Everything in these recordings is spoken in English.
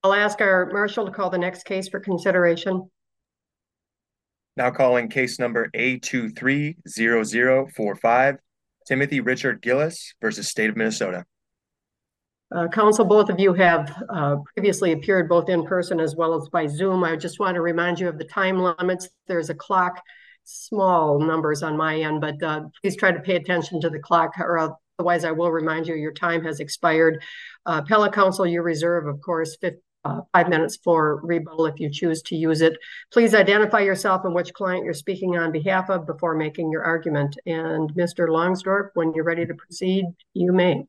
I'll ask our marshal to call the next case for consideration. Now calling case number A230045, Timothy Richard Gillis versus State of Minnesota. Council, both of you have previously appeared both in person as well as by Zoom. I just want to remind you of the time limits. There's a clock, small numbers on my end, but please try to pay attention to the clock, or otherwise I will remind you your time has expired. Appellate counsel, you reserve, of course, 5 minutes for rebuttal if you choose to use it. Please identify yourself and which client you're speaking on behalf of before making your argument. And Mr. Longsdorf, when you're ready to proceed, you may.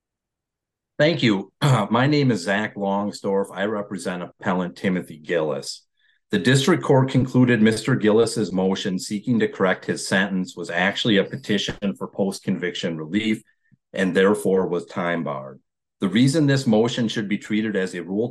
Thank you. My name is Zach Longsdorf. I represent appellant Timothy Gillis. The district court concluded Mr. Gillis's motion seeking to correct his sentence was actually a petition for post-conviction relief and therefore was time barred. The reason this motion should be treated as a Rule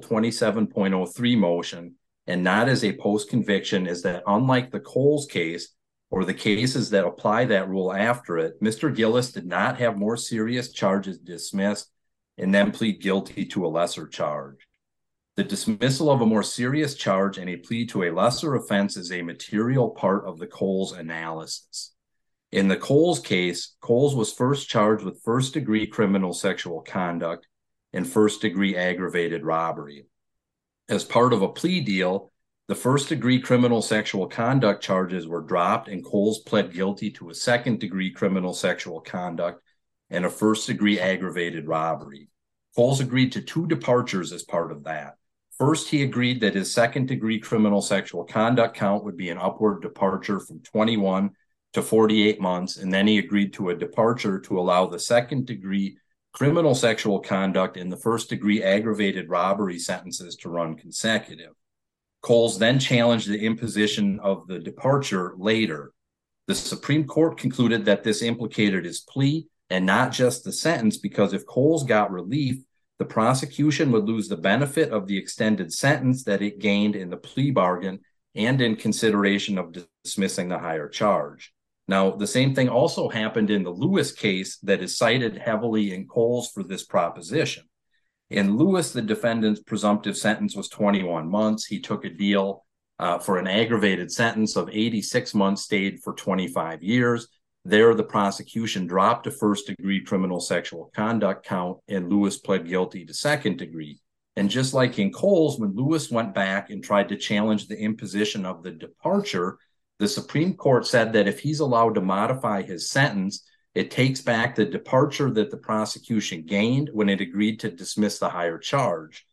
27.03 motion and not as a post-conviction is that unlike the Coles case or the cases that apply that rule after it, Mr. Gillis did not have more serious charges dismissed and then plead guilty to a lesser charge. The dismissal of a more serious charge and a plea to a lesser offense is a material part of the Coles analysis. In the Coles case, Coles was first charged with first-degree criminal sexual conduct and first-degree aggravated robbery. As part of a plea deal, the first-degree criminal sexual conduct charges were dropped and Coles pled guilty to a second-degree criminal sexual conduct and a first-degree aggravated robbery. Coles agreed to 2 departures as part of that. First, he agreed that his second-degree criminal sexual conduct count would be an upward departure from 21 to 48 months, and then he agreed to a departure to allow the second-degree criminal sexual conduct and the first-degree aggravated robbery sentences to run consecutive. Coles then challenged the imposition of the departure later. The Supreme Court concluded that this implicated his plea and not just the sentence, because if Coles got relief, the prosecution would lose the benefit of the extended sentence that it gained in the plea bargain and in consideration of dismissing the higher charge. Now, the same thing also happened in the Lewis case that is cited heavily in Coles for this proposition. In Lewis, the defendant's presumptive sentence was 21 months. He took a deal for an aggravated sentence of 86 months, stayed for 25 years. There, the prosecution dropped a first-degree criminal sexual conduct count, and Lewis pled guilty to second degree. And just like in Coles, when Lewis went back and tried to challenge the imposition of the departure, the Supreme Court said that if he's allowed to modify his sentence, it takes back the departure that the prosecution gained when it agreed to dismiss the higher charge.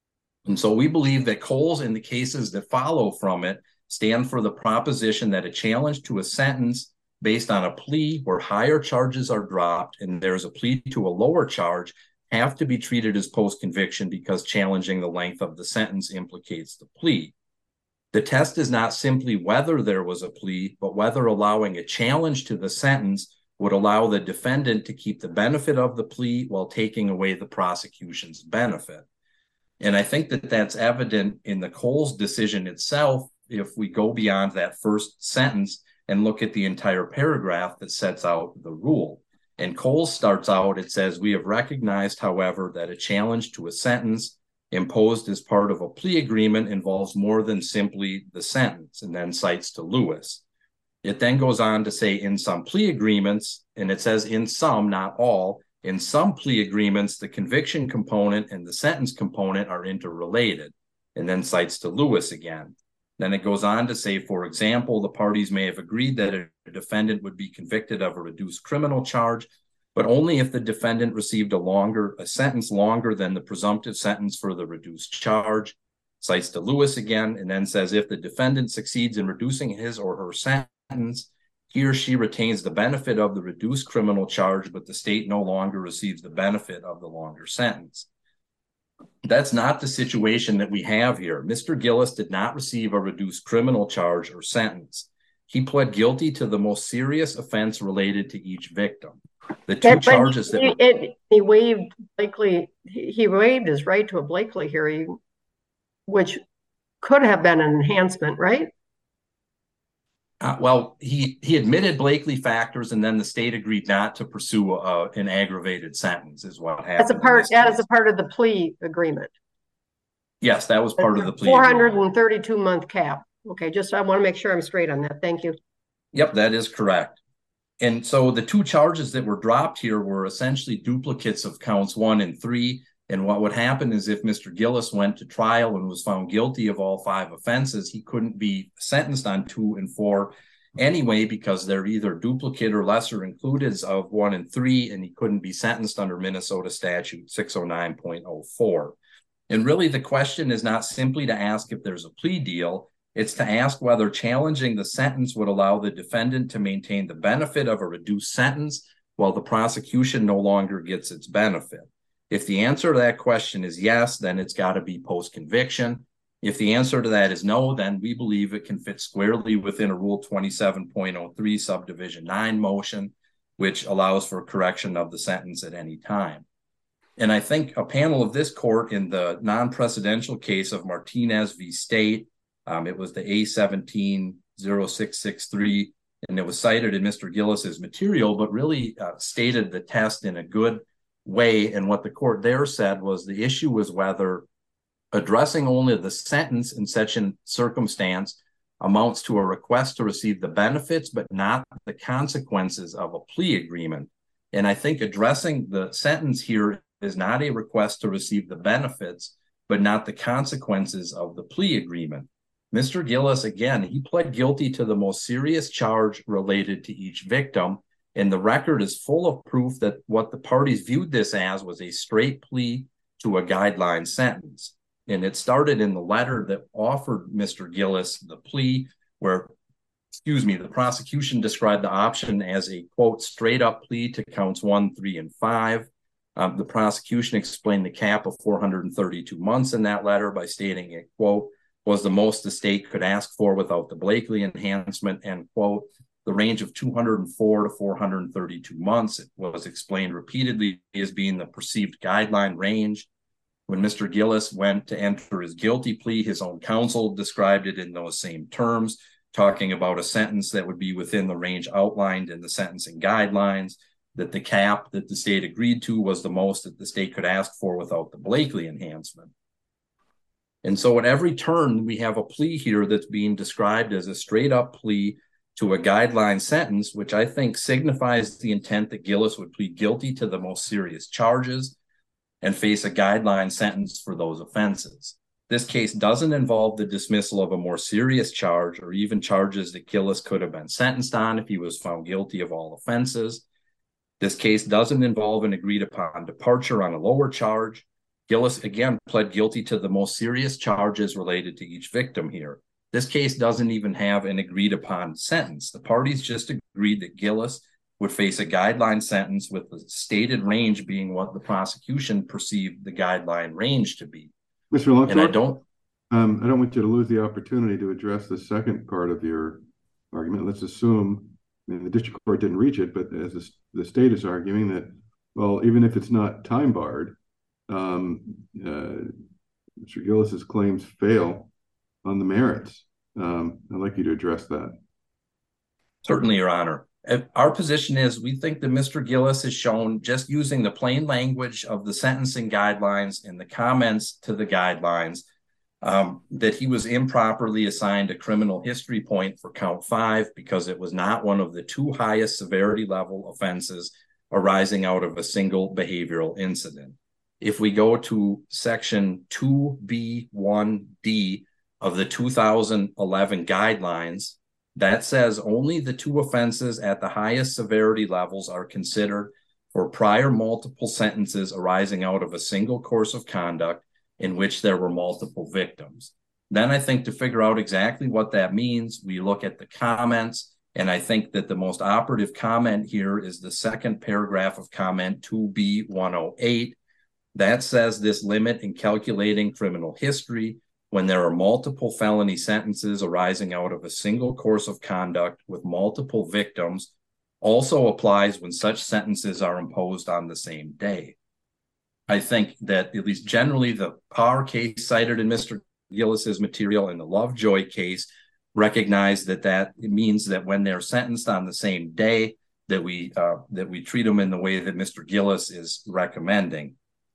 And so we believe that Coles and the cases that follow from it stand for the proposition that a challenge to a sentence based on a plea where higher charges are dropped and there's a plea to a lower charge have to be treated as post-conviction because challenging the length of the sentence implicates the plea. The test is not simply whether there was a plea, but whether allowing a challenge to the sentence would allow the defendant to keep the benefit of the plea while taking away the prosecution's benefit. And I think that that's evident in the Coles decision itself if we go beyond that first sentence and look at the entire paragraph that sets out the rule. And Coles starts out, it says, "We have recognized, however, that a challenge to a sentence imposed as part of a plea agreement involves more than simply the sentence," and then cites to Lewis. It then goes on to say, in some plea agreements, and it says in some, not all, in some plea agreements, the conviction component and the sentence component are interrelated, and then cites to Lewis again. Then it goes on to say, for example, the parties may have agreed that a defendant would be convicted of a reduced criminal charge, but only if the defendant received a sentence longer than the presumptive sentence for the reduced charge. Cites to Lewis again, and then says if the defendant succeeds in reducing his or her sentence, he or she retains the benefit of the reduced criminal charge, but the state no longer receives the benefit of the longer sentence. That's not the situation that we have here. Mr. Gillis did not receive a reduced criminal charge or sentence. He pled guilty to the most serious offense related to each victim. The two charges that he waived Blakely, he waived his right to a Blakely hearing, which could have been an enhancement, right? Well, he admitted Blakely factors, and then the state agreed not to pursue an aggravated sentence, is what happened. As a part of the plea agreement. Yes, that was part of the plea. 432-month cap. Okay, just I want to make sure I'm straight on that. Thank you. Yep, that is correct. And so the two charges that were dropped here were essentially duplicates of counts 1 and 3. And what would happen is if Mr. Gillis went to trial and was found guilty of all 5 offenses, he couldn't be sentenced on 2 and 4 anyway, because they're either duplicate or lesser included of 1 and 3, and he couldn't be sentenced under Minnesota statute 609.04. And really the question is not simply to ask if there's a plea deal, it's to ask whether challenging the sentence would allow the defendant to maintain the benefit of a reduced sentence while the prosecution no longer gets its benefit. If the answer to that question is yes, then it's got to be post-conviction. If the answer to that is no, then we believe it can fit squarely within a Rule 27.03 Subdivision 9 motion, which allows for correction of the sentence at any time. And I think a panel of this court in the non-precedential case of Martinez v. State, it was the A17-0663, and it was cited in Mr. Gillis's material, but really stated the test in a good way. And what the court there said was the issue was whether addressing only the sentence in such a circumstance amounts to a request to receive the benefits, but not the consequences of a plea agreement. And I think addressing the sentence here is not a request to receive the benefits, but not the consequences of the plea agreement. Mr. Gillis, again, he pled guilty to the most serious charge related to each victim, and the record is full of proof that what the parties viewed this as was a straight plea to a guideline sentence. And it started in the letter that offered Mr. Gillis the plea, where, the prosecution described the option as a, quote, straight up plea to counts 1, 3, and 5. The prosecution explained the cap of 432 months in that letter by stating it, quote, was the most the state could ask for without the Blakely enhancement, and, quote, the range of 204 to 432 months. It was explained repeatedly as being the perceived guideline range. When Mr. Gillis went to enter his guilty plea, his own counsel described it in those same terms, talking about a sentence that would be within the range outlined in the sentencing guidelines, that the cap that the state agreed to was the most that the state could ask for without the Blakely enhancement. And so at every turn, we have a plea here that's being described as a straight up plea to a guideline sentence, which I think signifies the intent that Gillis would plead guilty to the most serious charges and face a guideline sentence for those offenses. This case doesn't involve the dismissal of a more serious charge or even charges that Gillis could have been sentenced on if he was found guilty of all offenses. This case doesn't involve an agreed upon departure on a lower charge. Gillis, again, pled guilty to the most serious charges related to each victim here. This case doesn't even have an agreed upon sentence. The parties just agreed that Gillis would face a guideline sentence with the stated range being what the prosecution perceived the guideline range to be. Mr. Longsdorf, and I don't want you to lose the opportunity to address the second part of your argument. Let's assume, the district court didn't reach it, but as the state is arguing that, well, even if it's not time barred, Mr. Gillis's claims fail on the merits. I'd like you to address that. Certainly, Your Honor. Our position is we think that Mr. Gillis has shown, just using the plain language of the sentencing guidelines and the comments to the guidelines, that he was improperly assigned a criminal history point for count 5 because it was not one of the 2 highest severity level offenses arising out of a single behavioral incident. If we go to section 2B1D of the 2011 guidelines, that says only the 2 offenses at the highest severity levels are considered for prior multiple sentences arising out of a single course of conduct in which there were multiple victims. Then I think to figure out exactly what that means, we look at the comments, and I think that the most operative comment here is the second paragraph of comment 2B108. That says this limit in calculating criminal history when there are multiple felony sentences arising out of a single course of conduct with multiple victims also applies when such sentences are imposed on the same day. I think that at least generally the Parr case cited in Mr. Gillis's material and the Lovejoy case recognize that it means that when they're sentenced on the same day that we treat them in the way that Mr. Gillis is recommending.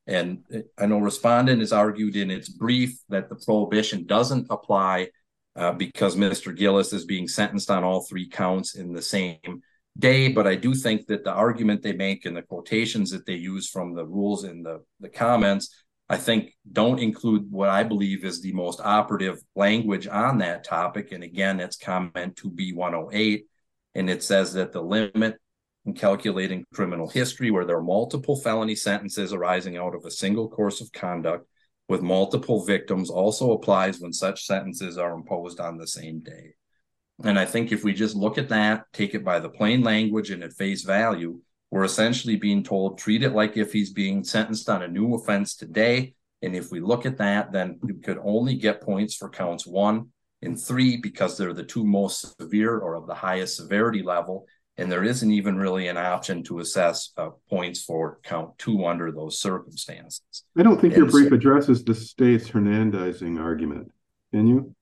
And I know respondent has argued in its brief that the prohibition doesn't apply because Mr. Gillis is being sentenced on all 3 counts in the same day. But I do think that the argument they make and the quotations that they use from the rules in the comments, I think don't include what I believe is the most operative language on that topic. And again, it's comment 2B108. And it says that the limit in calculating criminal history where there are multiple felony sentences arising out of a single course of conduct with multiple victims also applies when such sentences are imposed on the same day. And I think if we just look at that, take it by the plain language and at face value, we're essentially being told, treat it like if he's being sentenced on a new offense today. And if we look at that, then you could only get points for counts 1 and 3 because they're the 2 most severe or of the highest severity level. And there isn't even really an option to assess points for count 2 under those circumstances. I don't think your brief addresses the state's Hernandezing argument. Can you?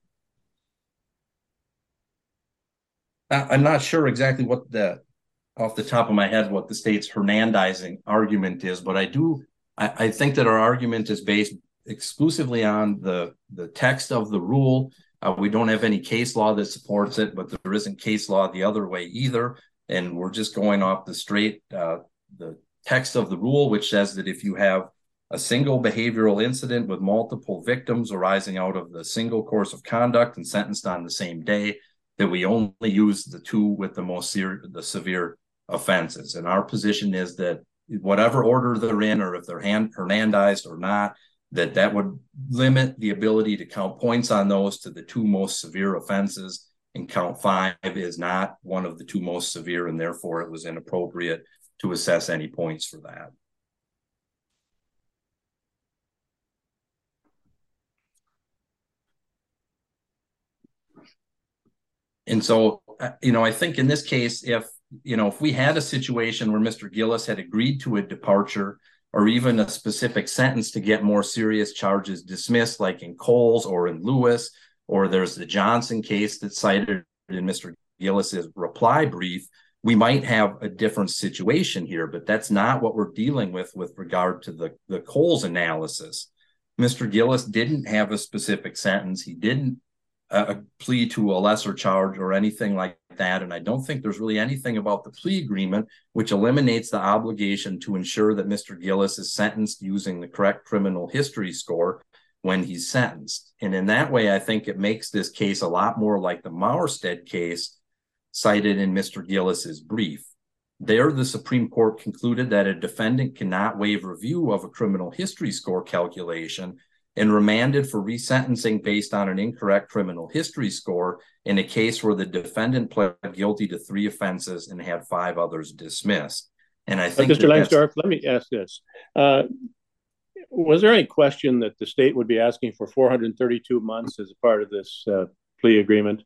I'm not sure exactly what off the top of my head, what the state's Hernandezing argument is, but I think that our argument is based exclusively on the text of the rule. We don't have any case law that supports it, but there isn't case law the other way either. And we're just going off the text of the rule, which says that if you have a single behavioral incident with multiple victims arising out of the single course of conduct and sentenced on the same day, that we only use the 2 with the severe offenses. And our position is that whatever order they're in, or if they're Hernandezed or not, that would limit the ability to count points on those to the 2 most severe offenses. And count 5 is not one of the 2 most severe, and therefore it was inappropriate to assess any points for that. And so, I think in this case, if we had a situation where Mr. Gillis had agreed to a departure or even a specific sentence to get more serious charges dismissed, like in Coles or in Lewis, or there's the Johnson case that's cited in Mr. Gillis's reply brief, we might have a different situation here, but that's not what we're dealing with regard to the Coles analysis. Mr. Gillis didn't have a specific sentence. He didn't plea to a lesser charge or anything like that. And I don't think there's really anything about the plea agreement which eliminates the obligation to ensure that Mr. Gillis is sentenced using the correct criminal history score when he's sentenced. And in that way, I think it makes this case a lot more like the Mauerstedt case cited in Mr. Gillis's brief. There, the Supreme Court concluded that a defendant cannot waive review of a criminal history score calculation and remanded for resentencing based on an incorrect criminal history score in a case where the defendant pled guilty to 3 offenses and had 5 others dismissed. And I think Mr. Langsdorff, let me ask this. Was there any question that the state would be asking for 432 months as a part of this plea agreement?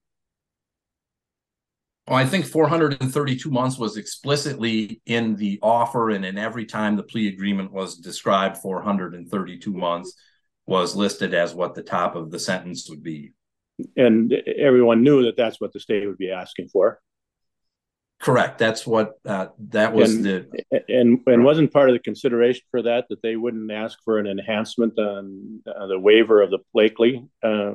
Well, I think 432 months was explicitly in the offer, and in every time the plea agreement was described, 432 months was listed as what the top of the sentence would be. And everyone knew that that's what the state would be asking for? Correct. That's what that was. And wasn't part of the consideration for that they wouldn't ask for an enhancement on the waiver of the Blakely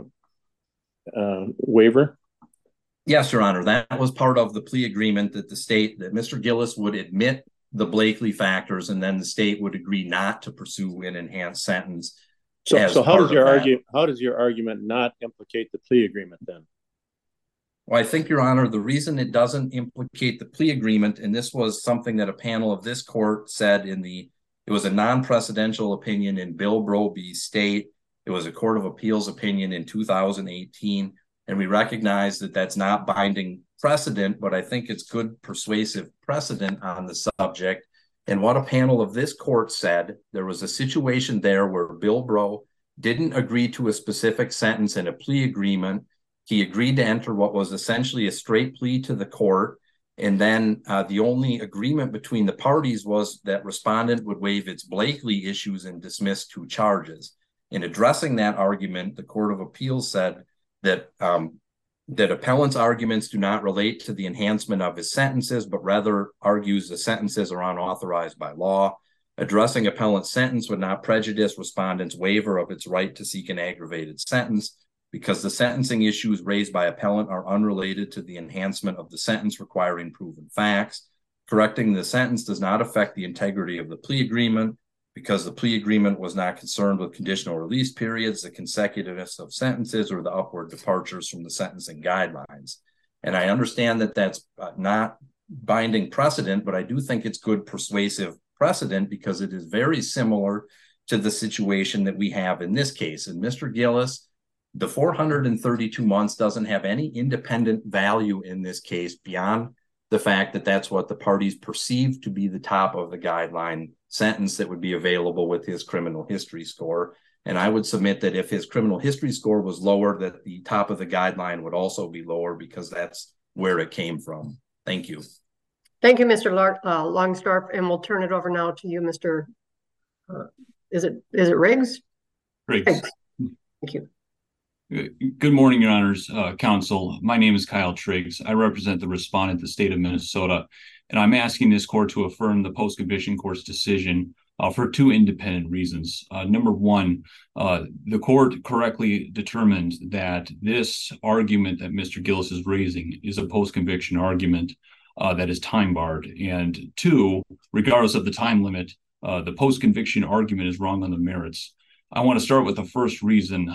waiver? Yes, Your Honor. That was part of the plea agreement that that Mr. Gillis would admit the Blakely factors, and then the state would agree not to pursue an enhanced sentence. So how does your argument not implicate the plea agreement then? Well, I think, Your Honor, the reason it doesn't implicate the plea agreement, and this was something that a panel of this court said it was a non-precedential opinion in Bilbro v. State. It was a Court of Appeals opinion in 2018, and we recognize that that's not binding precedent, but I think it's good persuasive precedent on the subject. And what a panel of this court said, there was a situation there where Bilbro didn't agree to a specific sentence in a plea agreement. He agreed to enter what was essentially a straight plea to the court. And then the only agreement between the parties was that respondent would waive its Blakely issues and dismiss 2 charges. In addressing that argument, the Court of Appeals said that appellant's arguments do not relate to the enhancement of his sentences, but rather argues the sentences are unauthorized by law. Addressing appellant's sentence would not prejudice respondent's waiver of its right to seek an aggravated sentence because the sentencing issues raised by appellant are unrelated to the enhancement of the sentence requiring proven facts. Correcting the sentence does not affect the integrity of the plea agreement because the plea agreement was not concerned with conditional release periods, the consecutiveness of sentences, or the upward departures from the sentencing guidelines. And I understand that that's not binding precedent, but I do think it's good persuasive precedent because it is very similar to the situation that we have in this case. In Mr. Gillis, the 432 months doesn't have any independent value in this case beyond the fact that that's what the parties perceive to be the top of the guideline sentence that would be available with his criminal history score. And I would submit that if his criminal history score was lower, that the top of the guideline would also be lower because that's where it came from. Thank you. Thank you, Mr. Longsdorf, and we'll turn it over now to you, Mr. Is it Riggs? Riggs. Thank you. Good morning, Your Honors, Counsel. My name is Kyle Triggs. I represent the respondent, the state of Minnesota, and I'm asking this court to affirm the post-conviction court's decision for two independent reasons. Number one, the court correctly determined that this argument that Mr. Gillis is raising is a post-conviction argument that is time barred. And two, regardless of the time limit, the post-conviction argument is wrong on the merits. I want to start with the first reason.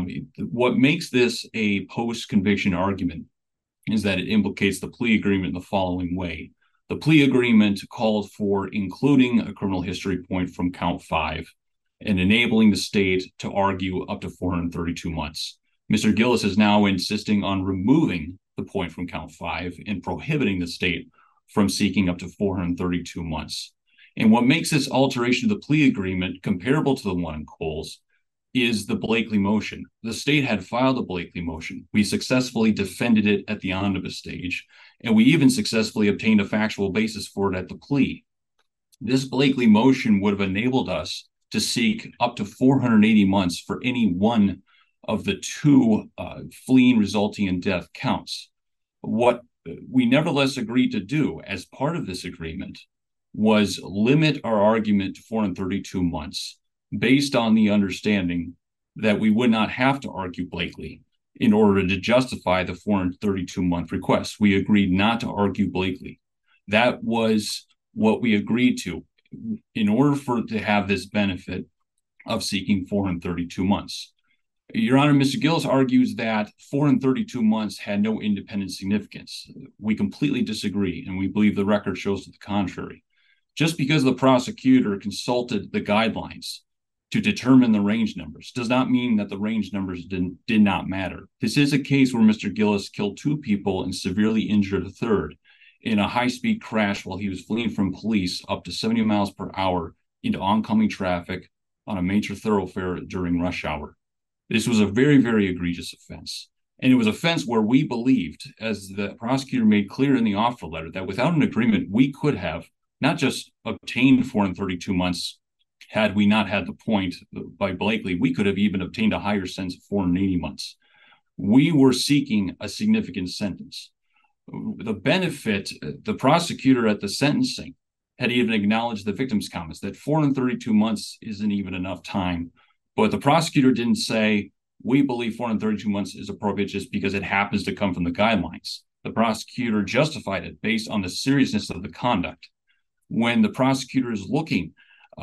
What makes this a post-conviction argument is that it implicates the plea agreement in the following way. The plea agreement called for including a criminal history point from count 5 and enabling the state to argue up to 432 months. Mr. Gillis is now insisting on removing the point from count 5 and prohibiting the state from seeking up to 432 months. And what makes this alteration of the plea agreement comparable to the one in Coles is the Blakely motion. The state had filed a Blakely motion. We successfully defended it at the omnibus stage, and we even successfully obtained a factual basis for it at the plea. This Blakely motion would have enabled us to seek up to 480 months for any one of the two fleeing resulting in death counts. What we nevertheless agreed to do as part of this agreement was limit our argument to 432 months based on the understanding that we would not have to argue Blakely in order to justify the 432-month request. We agreed not to argue Blakely. That was what we agreed to in order to have this benefit of seeking 432 months. Your Honor, Mr. Gillis argues that 432 months had no independent significance. We completely disagree, and we believe the record shows to the contrary. Just because the prosecutor consulted the guidelines to determine the range numbers does not mean that the range numbers did not matter. This is a case where Mr. Gillis killed two people and severely injured a third in a high-speed crash while he was fleeing from police up to 70 miles per hour into oncoming traffic on a major thoroughfare during rush hour. This was a very, very egregious offense. And it was an offense where we believed, as the prosecutor made clear in the offer letter, that without an agreement, we could have not just obtained 432 months had we not had the point by Blakely, we could have even obtained a higher sentence of 480 months. We were seeking a significant sentence. The benefit, the prosecutor at the sentencing had even acknowledged the victim's comments that 432 months isn't even enough time. But the prosecutor didn't say, we believe 432 months is appropriate just because it happens to come from the guidelines. The prosecutor justified it based on the seriousness of the conduct. When the prosecutor is looking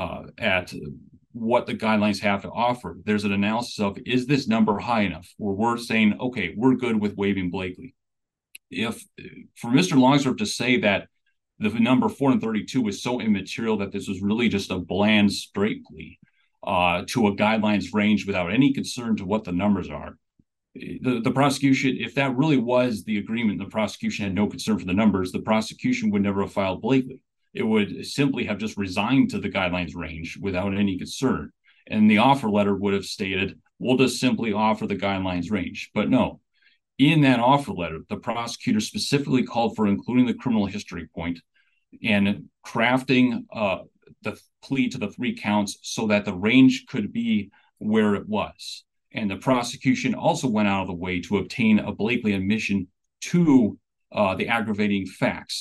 at what the guidelines have to offer, there's an analysis of, is this number high enough? Where we're saying, okay, we're good with waiving Blakely. If for Mr. Longsdorf to say that the number 432 was so immaterial that this was really just a bland straight plea to a guidelines range without any concern to what the numbers are, the prosecution, if that really was the agreement, the prosecution had no concern for the numbers, the prosecution would never have filed Blakely. It would simply have just resigned to the guidelines range without any concern. And the offer letter would have stated, we'll just simply offer the guidelines range. But no, in that offer letter, the prosecutor specifically called for including the criminal history point and crafting the plea to the 3 counts so that the range could be where it was. And the prosecution also went out of the way to obtain a Blakely admission to the aggravating facts.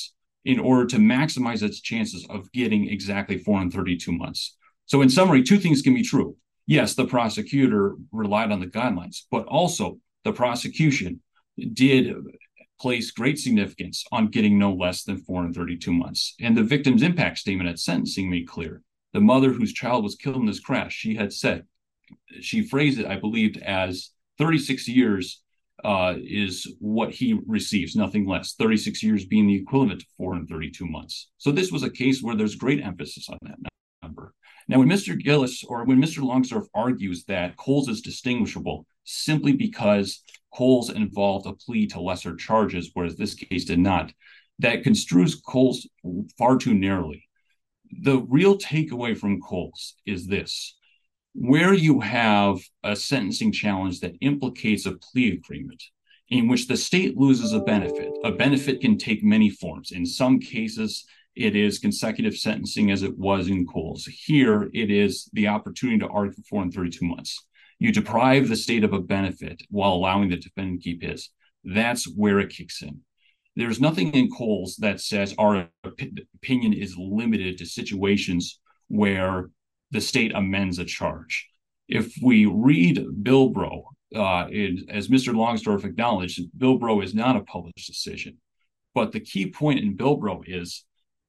in order to maximize its chances of getting exactly 432 months. So in summary, two things can be true. Yes, the prosecutor relied on the guidelines, but also the prosecution did place great significance on getting no less than 432 months. And the victim's impact statement at sentencing made clear. The mother whose child was killed in this crash, she had said, she phrased it, I believed, as 36 years is what he receives, nothing less. 36 years being the equivalent to 432 months. So this was a case where there's great emphasis on that number. Now, when Mr. Gillis or when Mr. Longsdorf argues that Coles is distinguishable simply because Coles involved a plea to lesser charges, whereas this case did not, that construes Coles far too narrowly. The real takeaway from Coles is this. Where you have a sentencing challenge that implicates a plea agreement in which the state loses a benefit can take many forms. In some cases, it is consecutive sentencing as it was in Coles. Here, it is the opportunity to argue for 432 months. You deprive the state of a benefit while allowing the defendant to keep his. That's where it kicks in. There's nothing in Coles that says our opinion is limited to situations where the state amends a charge. If we read Bilbrow, as Mr. Longsdorf acknowledged, Bilbrow is not a published decision. But the key point in Bilbrow is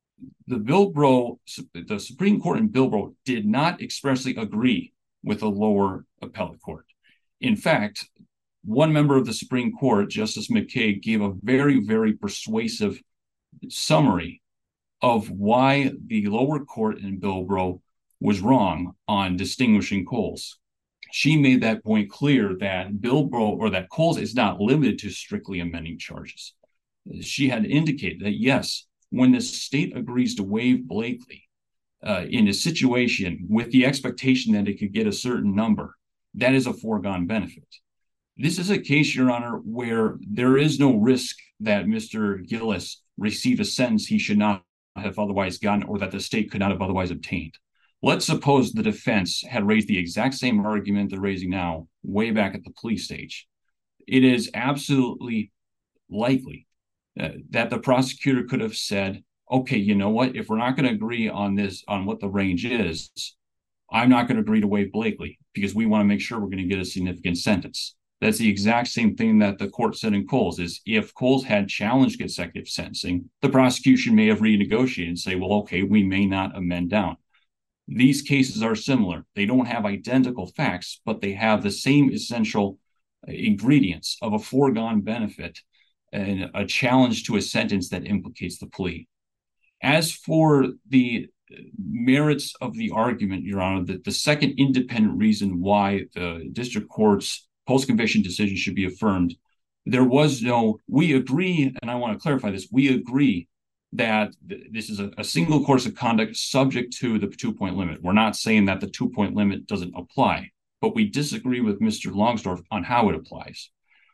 the Supreme Court in Bilbrow did not expressly agree with the lower appellate court. In fact, one member of the Supreme Court, Justice McKay, gave a very, very persuasive summary of why the lower court in Bilbrow was wrong on distinguishing Coles. She made that point clear that Bilbrow or that Coles is not limited to strictly amending charges. She had indicated that, yes, when the state agrees to waive Blakely in a situation with the expectation that it could get a certain number, that is a foregone benefit. This is a case, Your Honor, where there is no risk that Mr. Gillis receive a sentence he should not have otherwise gotten or that the state could not have otherwise obtained. Let's suppose the defense had raised the exact same argument they're raising now way back at the plea stage. It is absolutely likely that the prosecutor could have said, okay, you know what, if we're not going to agree on this, on what the range is, I'm not going to agree to waive Blakely because we want to make sure we're going to get a significant sentence. That's the exact same thing that the court said in Coles, is if Coles had challenged consecutive sentencing, the prosecution may have renegotiated and say, well, okay, we may not amend down. These cases are similar. They don't have identical facts, but they have the same essential ingredients of a foregone benefit and a challenge to a sentence that implicates the plea. As for the merits of the argument, Your Honor, that the second independent reason why the district court's post-conviction decision should be affirmed, there was no, we agree, and I want to clarify this, we agree that this is a single course of conduct subject to the 2-point limit. We're not saying that the 2-point limit doesn't apply, but we disagree with Mr. Longsdorf on how it applies.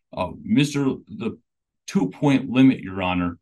The 2-point limit, Your Honor,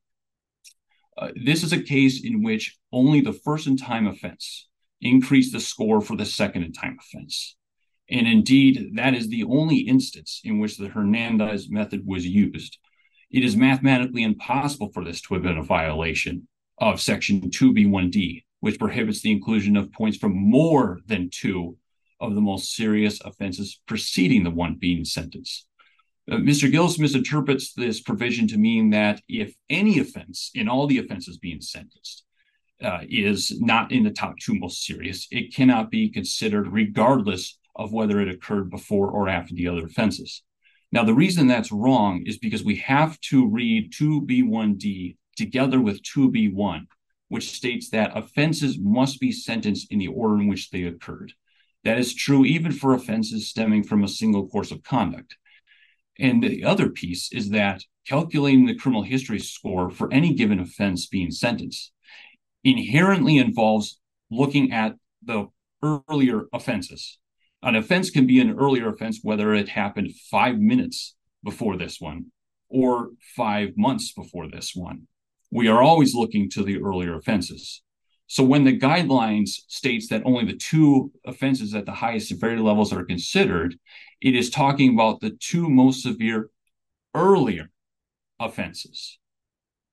this is a case in which only the first-in-time offense increased the score for the second-in-time offense. And indeed, that is the only instance in which the Hernandez method was used. It is mathematically impossible for this to have been a violation of Section 2B1D, which prohibits the inclusion of points from more than 2 of the most serious offenses preceding the one being sentenced. Mr. Gillis misinterprets this provision to mean that if any offense in all the offenses being sentenced is not in the top 2 most serious, it cannot be considered regardless of whether it occurred before or after the other offenses. Now, the reason that's wrong is because we have to read 2B1D together with 2B1, which states that offenses must be sentenced in the order in which they occurred. That is true even for offenses stemming from a single course of conduct. And the other piece is that calculating the criminal history score for any given offense being sentenced inherently involves looking at the earlier offenses. An offense can be an earlier offense, whether it happened 5 minutes before this one or 5 months before this one. We are always looking to the earlier offenses. So when the guidelines states that only the 2 offenses at the highest severity levels are considered, it is talking about the 2 most severe earlier offenses.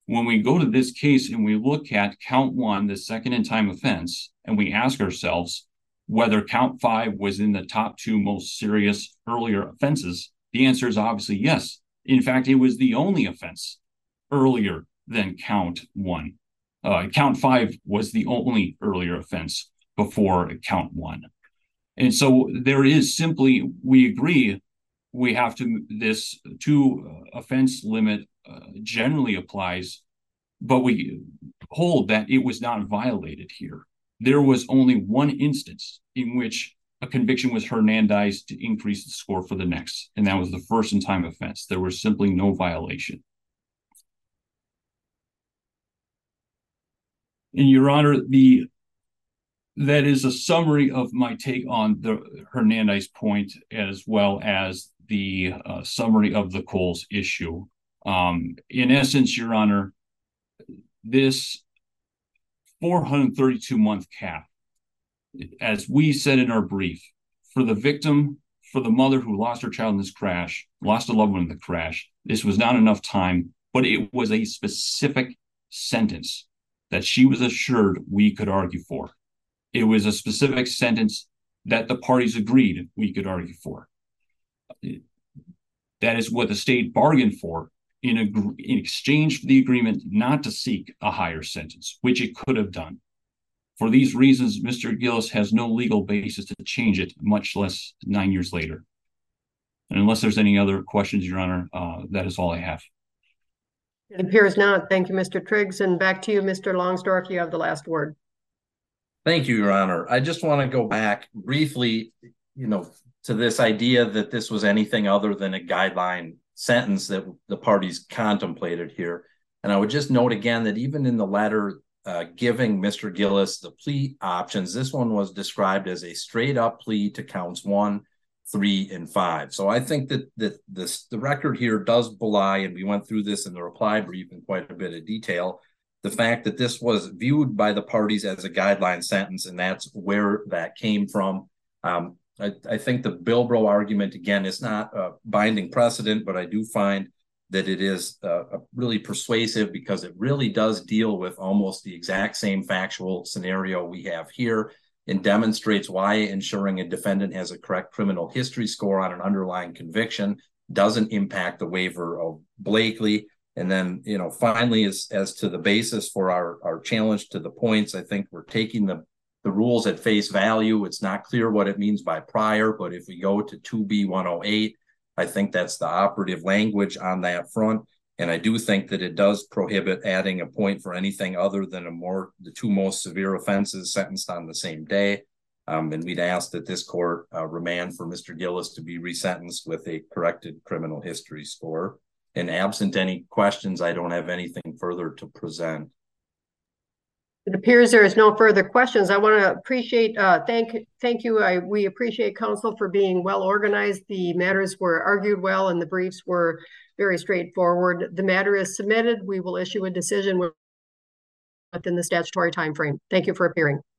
When we go to this case and we look at count 1, the second in time offense, and we ask ourselves whether count 5 was in the top 2 most serious earlier offenses, the answer is obviously yes. In fact, it was the only offense earlier than count 1. Count 5 was the only earlier offense before count 1. And so there is simply, we agree, we have to, this 2 offense limit generally applies, but we hold that it was not violated here. There was only one instance in which a conviction was Hernandezed to increase the score for the next, and that was the first in time offense. There was simply no violation. And Your Honor, that is a summary of my take on the Hernandez point, as well as the summary of the Coles issue. In essence, Your Honor, this 432-month cap, as we said in our brief, for the victim, for the mother who lost her child in this crash, lost a loved one in the crash, this was not enough time, but it was a specific sentence that she was assured we could argue for. It was a specific sentence that the parties agreed we could argue for. That is what the state bargained for in exchange for the agreement not to seek a higher sentence, which it could have done. For these reasons, Mr. Gillis has no legal basis to change it, much less 9 years later. And unless there's any other questions, Your Honor, that is all I have. It appears not. Thank you, Mr. Triggs. And back to you, Mr. Longsdorf. You have the last word. Thank you, Your Honor. I just want to go back briefly, to this idea that this was anything other than a guideline sentence that the parties contemplated here. And I would just note again that even in the letter giving Mr. Gillis the plea options, this one was described as a straight up plea to counts 1, 3, and 5. So I think that the record here does belie, and we went through this in the reply brief in quite a bit of detail, the fact that this was viewed by the parties as a guideline sentence, and that's where that came from. I think the Bilbro argument, again, is not a binding precedent, but I do find that it is really persuasive because it really does deal with almost the exact same factual scenario we have here and demonstrates why ensuring a defendant has a correct criminal history score on an underlying conviction doesn't impact the waiver of Blakely. And then, finally, as to the basis for our challenge to the points, I think we're taking the rules at face value. It's not clear what it means by prior, but if we go to 2B108, I think that's the operative language on that front. And I do think that it does prohibit adding a point for anything other than the 2 most severe offenses sentenced on the same day. And we'd ask that this court remand for Mr. Gillis to be resentenced with a corrected criminal history score. And absent any questions, I don't have anything further to present. It appears there is no further questions. I want to appreciate, thank you. We appreciate counsel for being well organized. The matters were argued well and the briefs were very straightforward. The matter is submitted. We will issue a decision within the statutory time frame. Thank you for appearing.